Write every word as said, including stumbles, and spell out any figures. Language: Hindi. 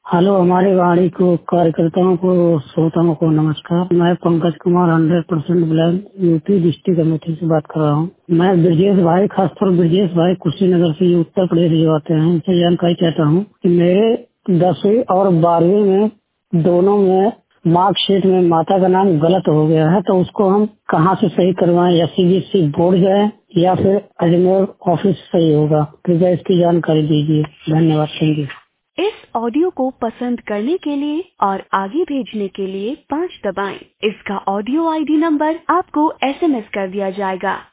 हेलो, हमारी वाणी को कार्यकर्ताओं को श्रोताओं को नमस्कार। मैं Pankaj Kumar hundred percent blank UP district committee से बात कर रहा हूँ। मैं ब्रजेश भाई, खासतौर ब्रजेश भाई कुशीनगर से उत्तर प्रदेश जो आते हैं, उनसे जानकारी चाहता हूँ कि मेरे दसवीं और बारहवीं में दोनों में मार्कशीट में माता का नाम गलत हो गया है, तो उसको हम कहाँ से सही करवाएं? या सीबीएसई बोर्ड जाए या फिर अजमेर ऑफिस सही होगा? कृपया इसकी जानकारी दीजिए। धन्यवाद। Thank you. इस ऑडियो को पसंद करने के लिए और आगे भेजने के लिए पाँच दबाएं। इसका ऑडियो आईडी नंबर आपको एसएमएस कर दिया जाएगा।